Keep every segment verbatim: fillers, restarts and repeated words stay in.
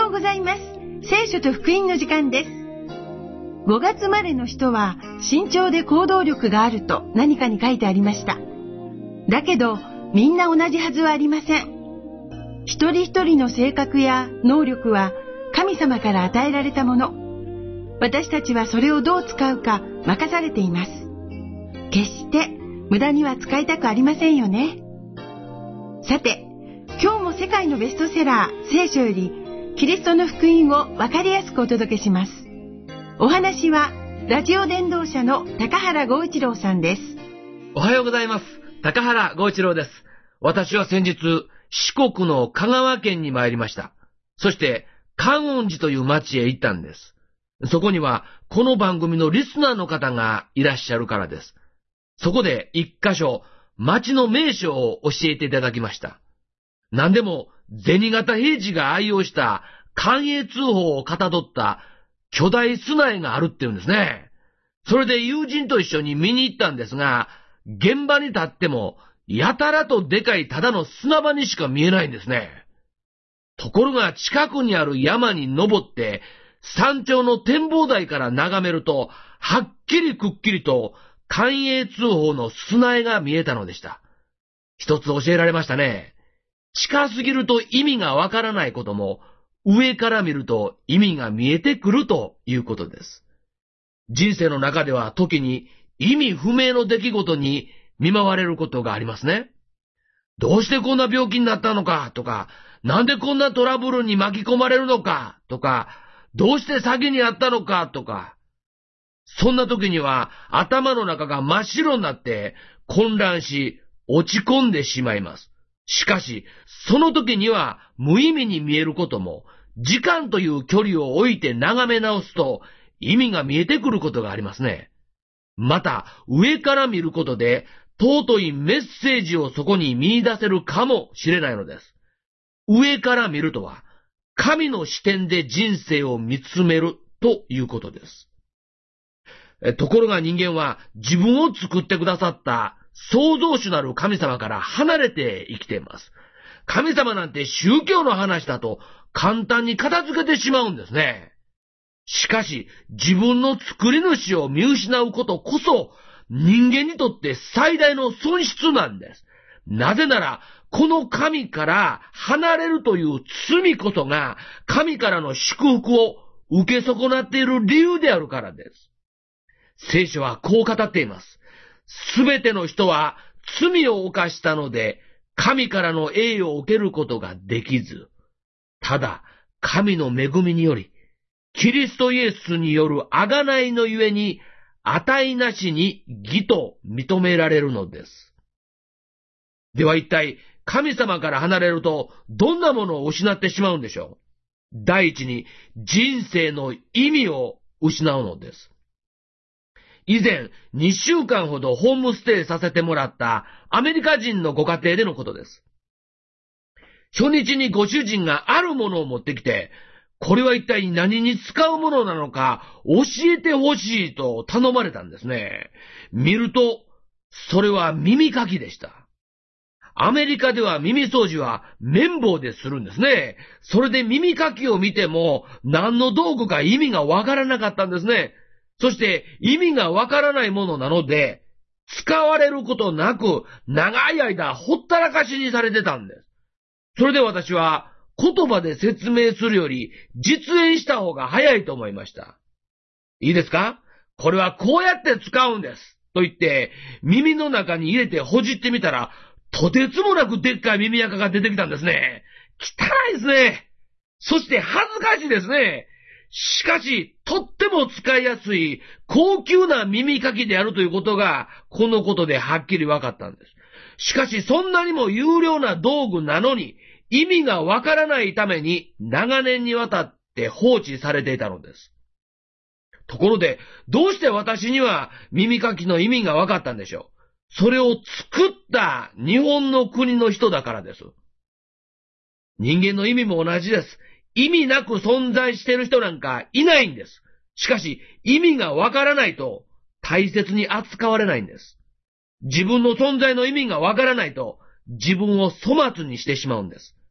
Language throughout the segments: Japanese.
ようございます。聖書と福音の時間です。ごがつ生まれの人は慎重で行動力があると何かに書いてありました。だけどみんな同じはずはありません。一人一人の性格や能力は神様から与えられたもの。私たちはそれをどう使うか任されています。決して無駄には使いたくありませんよね。さて、今日も世界のベストセラー聖書よりキリストの福音をわかりやすくお届けします。お話はラジオ伝道者の高原剛一郎さんです。 おはようございます。高原剛一郎です。私は先日四国の香川県に参りました。そして観音寺という町へ行ったんです。そこにはこの番組のリスナーの方がいらっしゃるからです。そこで一箇所町の名所を教えていただきました。何でも銭形平次が愛用した寛永通宝をかたどった巨大砂絵があるっていうんですね。それで友人と一緒に見に行ったんですが、現場に立ってもやたらとでかいただの砂場にしか見えないんですね。ところが近くにある山に登って山頂の展望台から眺めると、はっきりくっきりと寛永通宝の砂絵が見えたのでした。一つ教えられましたね。近すぎると意味がわからないことも、上から見ると意味が見えてくるということです。人生の中では時に意味不明の出来事に見舞われることがありますね。どうしてこんな病気になったのかとか、なんでこんなトラブルに巻き込まれるのかとか、どうして詐欺にあったのかとか、そんな時には頭の中が真っ白になって混乱し落ち込んでしまいます。しかし、その時には無意味に見えることも、時間という距離を置いて眺め直すと意味が見えてくることがありますね。また、上から見ることで尊いメッセージをそこに見出せるかもしれないのです。上から見るとは、神の視点で人生を見つめるということです。ところが人間は自分を作ってくださった創造主なる神様から離れて生きています。神様なんて宗教の話だと簡単に片付けてしまうんですね。しかし自分の作り主を見失うことこそ人間にとって最大の損失なんです。なぜならこの神から離れるという罪こそが神からの祝福を受け損なっている理由であるからです。聖書はこう語っています。すべての人は罪を犯したので、神からの栄誉を受けることができず、ただ神の恵みにより、キリストイエスによる贖いのゆえに、値なしに義と認められるのです。では一体、神様から離れると、どんなものを失ってしまうんでしょう？第一に、人生の意味を失うのです。以前、にしゅうかんほどホームステイさせてもらったアメリカ人のご家庭でのことです。初日にご主人があるものを持ってきて、これは一体何に使うものなのか教えてほしいと頼まれたんですね。見ると、それは耳かきでした。アメリカでは耳掃除は綿棒でするんですね。それで耳かきを見ても何の道具か意味がわからなかったんですね。そして意味がわからないものなので、使われることなく長い間ほったらかしにされてたんです。それで私は言葉で説明するより実演した方が早いと思いました。いいですか？これはこうやって使うんです。と言って耳の中に入れてほじってみたら、とてつもなくでっかい耳垢が出てきたんですね。汚いですね。そして恥ずかしいですね。しかし、とっても使いやすい高級な耳かきであるということが、このことではっきり分かったんです。しかし、そんなにも有料な道具なのに、意味がわからないために長年にわたって放置されていたのです。ところで、どうして私には耳かきの意味が分かったんでしょう？それを作った日本の国の人だからです。人間の意味も同じです。意味なく存在している人なんかいないんです。しかし、意味がわからないと大切に扱われないんです。自分の存在の意味がわからないと自分を粗末にしてしまうんです。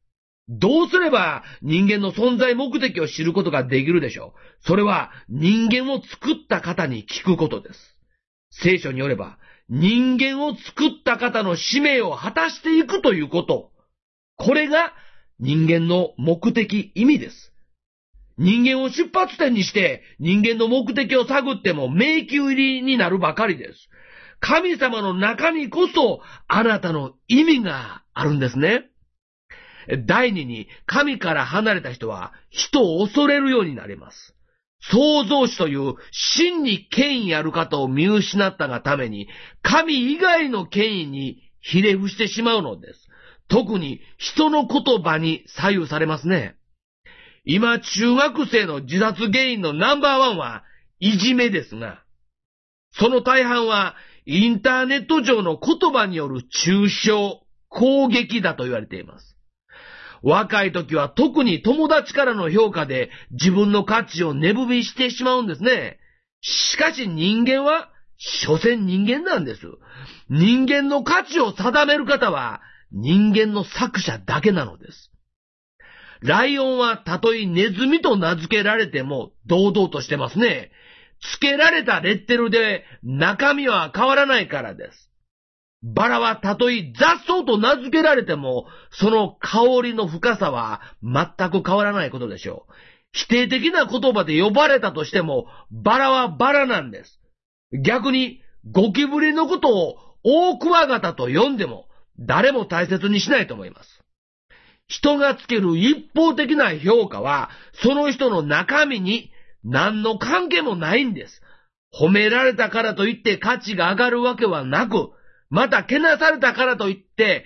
どうすれば人間の存在目的を知ることができるでしょう。それは人間を作った方に聞くことです。聖書によれば、人間を作った方の使命を果たしていくということ。これが人間の目的意味です。人間を出発点にして人間の目的を探っても迷宮入りになるばかりです。神様の中にこそあなたの意味があるんですね。第二に、神から離れた人は人を恐れるようになります。創造主という真に権威ある方を見失ったがために、神以外の権威にひれ伏してしまうのです。特に人の言葉に左右されますね。今、中学生の自殺原因のナンバーワンはいじめですが、その大半はインターネット上の言葉による中傷、攻撃だと言われています。若い時は特に友達からの評価で自分の価値を値踏みしてしまうんですね。しかし人間は、所詮人間なんです。人間の価値を定める方は人間の作者だけなのです。ライオンはたとえネズミと名付けられても堂々としてますね。つけられたレッテルで中身は変わらないからです。バラはたとえ雑草と名付けられても、その香りの深さは全く変わらないことでしょう。否定的な言葉で呼ばれたとしても、バラはバラなんです。逆に、ゴキブリのことをオオクワガタと呼んでも、誰も大切にしないと思います。人がつける一方的な評価は、その人の中身に何の関係もないんです。褒められたからといって価値が上がるわけはなく、また、けなされたからといって、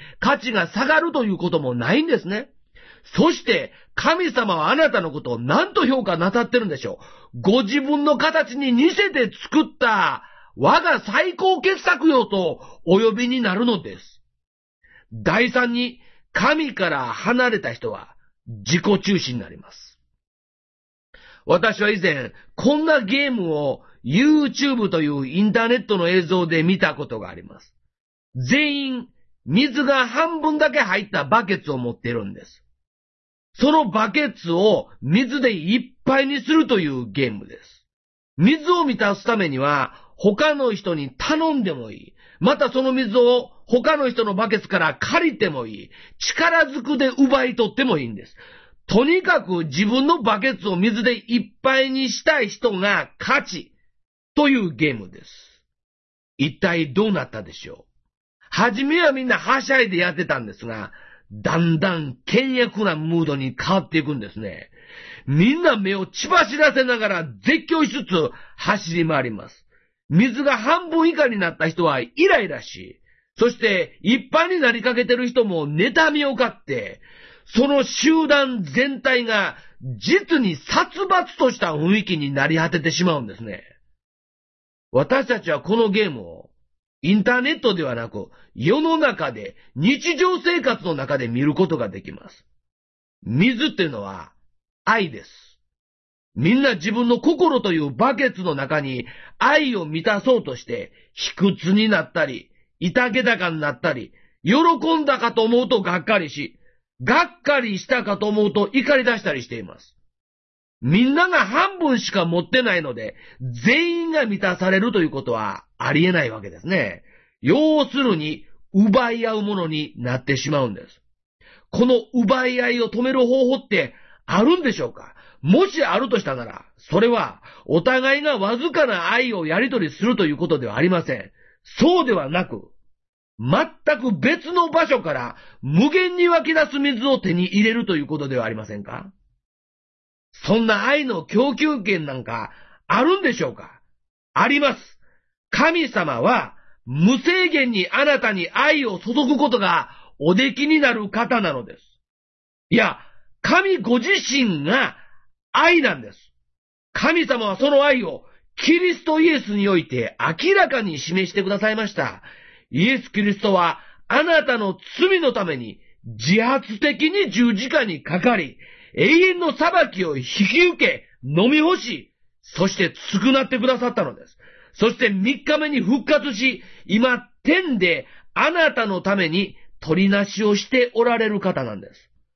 価値が下がるということもないんですね。そして、神様はあなたのことを何と評価なさってるんでしょう。ご自分の形に似せて作った、我が最高傑作よとお呼びになるのです。第三に、神から離れた人は自己中心になります。私は以前、こんなゲームを YouTube というインターネットの映像で見たことがあります。全員、水が半分だけ入ったバケツを持っているんです。そのバケツを水でいっぱいにするというゲームです。水を満たすためには、他の人に頼んでもいい。またその水を他の人のバケツから借りてもいい。力ずくで奪い取ってもいいんです。とにかく自分のバケツを水でいっぱいにしたい人が勝ちというゲームです。一体どうなったでしょう。はじめはみんなはしゃいでやってたんですが、だんだん険悪なムードに変わっていくんですね。みんな目を血走らせながら絶叫しつつ走り回ります。水が半分以下になった人はイライラし、そして一般になりかけてる人も妬みを買って、その集団全体が実に殺伐とした雰囲気になり果ててしまうんですね。私たちはこのゲームをインターネットではなく、世の中で、日常生活の中で見ることができます。水っていうのは愛です。みんな自分の心というバケツの中に愛を満たそうとして、卑屈になったり、いたけだかになったり、喜んだかと思うとがっかりし、がっかりしたかと思うと怒り出したりしています。みんなが半分しか持ってないので、全員が満たされるということはありえないわけですね。要するに、奪い合うものになってしまうんです。この奪い合いを止める方法ってあるんでしょうか？もしあるとしたなら、それはお互いがわずかな愛をやり取りするということではありません。そうではなく、全く別の場所から無限に湧き出す水を手に入れるということではありませんか？そんな愛の供給権なんかあるんでしょうか？あります。神様は無制限にあなたに愛を注ぐことがおできになる方なのです。いや、神ご自身が愛なんです。神様はその愛をキリストイエスにおいて明らかに示してくださいました。イエス・キリストはあなたの罪のために自発的に十字架にかかり、永遠の裁きを引き受け、飲み干し、そして償ってくださったのです。そして三日目に復活し、今天であなたのために取りなしをしておられる方なんです。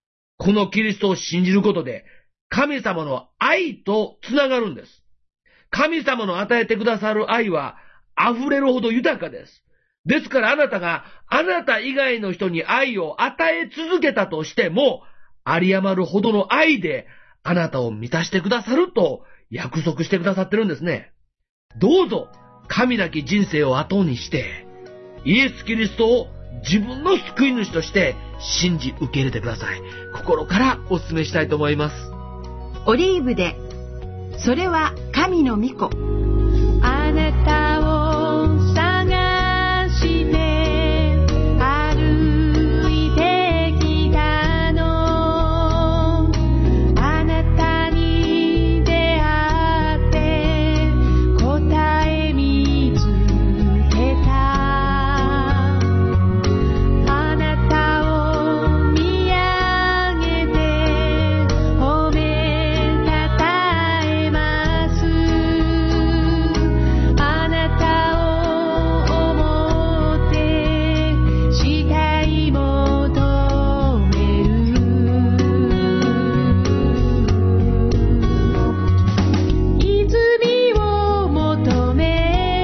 このキリストを信じることで、神様の愛とつながるんです。神様の与えてくださる愛は溢れるほど豊かです。ですからあなたがあなた以外の人に愛を与え続けたとしても、有り余るほどの愛であなたを満たしてくださると約束してくださってるんですね。どうぞ神なき人生を後にして、イエス・キリストを自分の救い主として信じ受け入れてください。心からお勧めしたいと思います。 オリーブで、それは神の御子。 あなたを探して歩いてきたの。あなたに出会って答え見つけた。あなたを見上げて褒めたたえます。あなたを思ってしたい求める。泉を求め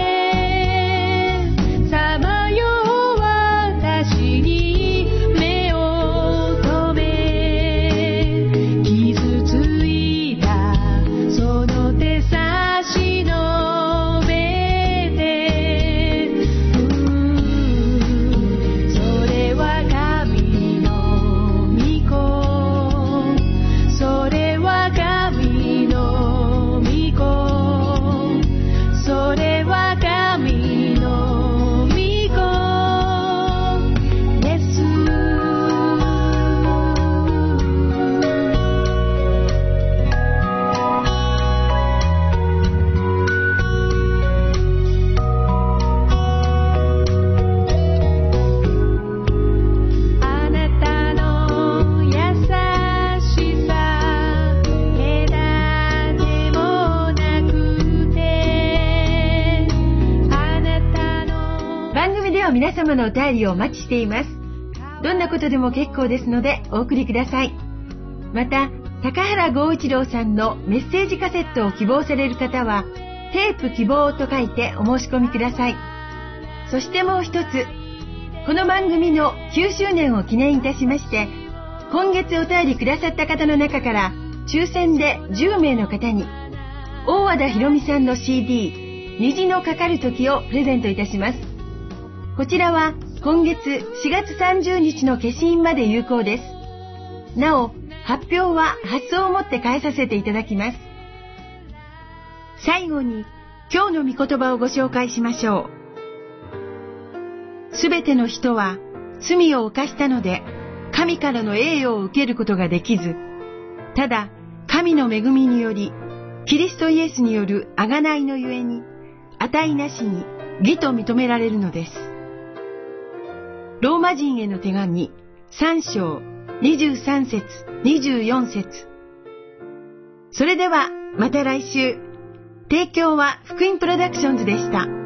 さまよう私に目を留め。傷ついたその手差し伸べて、それは神の御子。それは神の御子。それは神の御子です。あなたの優しさ隔てもなくて、あなたの番組では皆様のお便りをお待ちしています。どんなことでも結構ですのでお送りください。また、高原剛一郎さんのメッセージカセットを希望される方は、テープ希望と書いてお申し込みください。そしてもう一つ、この番組のきゅうしゅうねんを記念いたしまして、今月お便りくださった方の中から抽選でじゅうめいの方に、大和田博美さんの シーディー 虹のかかる時をプレゼントいたします。こちらは今月しがつさんじゅうにちの消印まで有効です。なお、発表は発送をもって返させていただきます。最後に今日の御言葉をご紹介しましょう。すべての人は罪を犯したので神からの栄誉を受けることができず、ただ神の恵みによりキリストイエスによる贖いのゆえに値なしに義と認められるのです。ローマ人への手紙さんしょうにじゅうさんせつにじゅうよんせつ。それではまた来週。提供は福音プロダクションズでした。